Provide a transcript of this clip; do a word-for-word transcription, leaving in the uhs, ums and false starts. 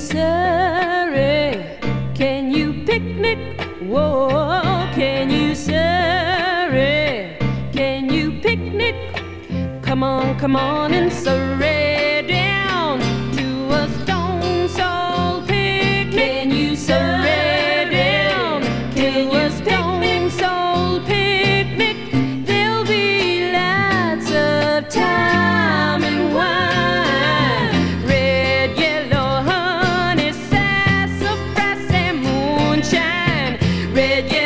Surrey? Can you picnic? Whoa, can you Surrey? Can you picnic? Come on, come on and Surrey down to a Stone Soul picnic. Can you Surrey down to a Stone Soul picnic? There'll be lots of time and wine, red, yellow, honey, sassafras and moonshine, red, yellow.